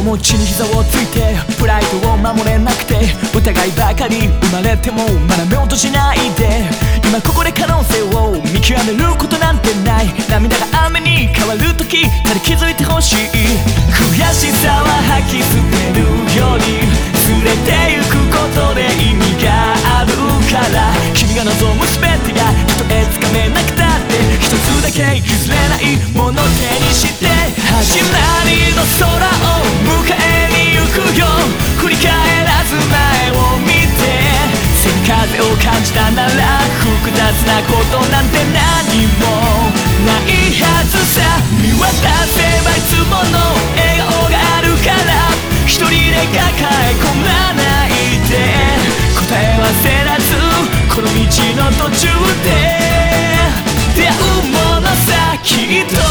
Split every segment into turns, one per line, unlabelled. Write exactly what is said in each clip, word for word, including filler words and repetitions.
ちに膝をついてプライドを守れなくて疑いばかり生まれても学べようとしないで今ここで可能性を見極めることなんてない涙が雨に変わる時ただ気づいてほしい悔しさは吐き捨てるより連れてゆくことで意味があるから君が望む全てがたとえつかめなくたって一つだけ譲れないもの手にして始まりの空を迎えに行くよ振り返らず前を見て背に風を感じたなら複雑なことなんて何もないはずさ見渡せばいつもの笑顔があるから一人で抱え込まないで答えは焦らずこの道の途中で出会うものさきっと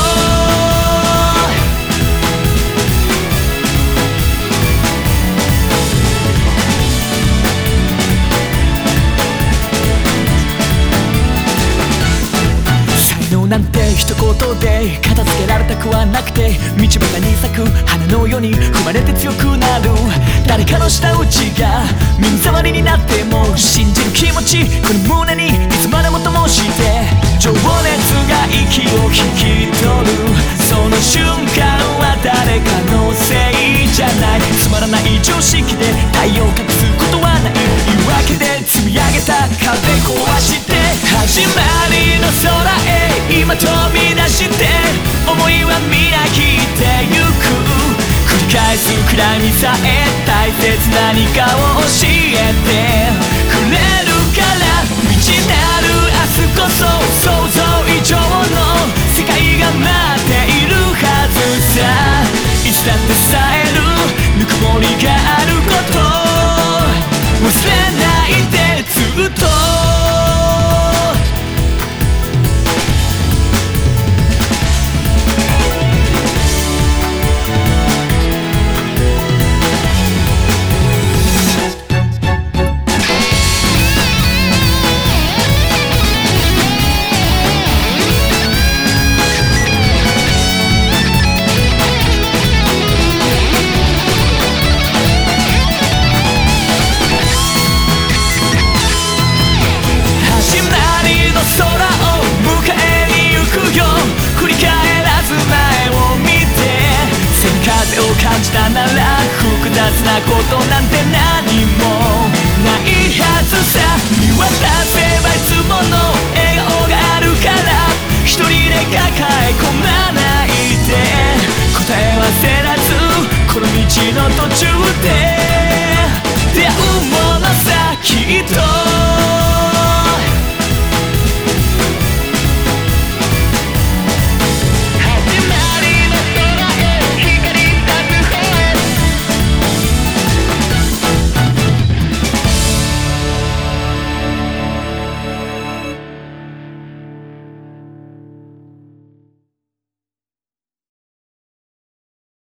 なんて一言で片付けられたくはなくて道端に咲く花のように踏まれて強くなる誰かの舌打ちが耳障りになっても信じる気持ちこの胸にいつまでも灯して情熱が息を引き取るその瞬間は誰かのせいじゃないつまらない常識で太陽を隠すことはない言い訳で積み上げた壁壊して始まりの空へ今飛び出して思いはみなぎってゆく繰り返すくらいにさえ大切な何かを教えてくれるから未知なる明日こそ想像以上の世界が待っているはずさいつだって伝えるぬくもりがあること忘れないでずっと感じたなら複雑なことなんて何もないはずさ見渡せばいつもの笑顔があるから一人で抱え込まないで答えは焦らずこの道の途中で出会うものさきっと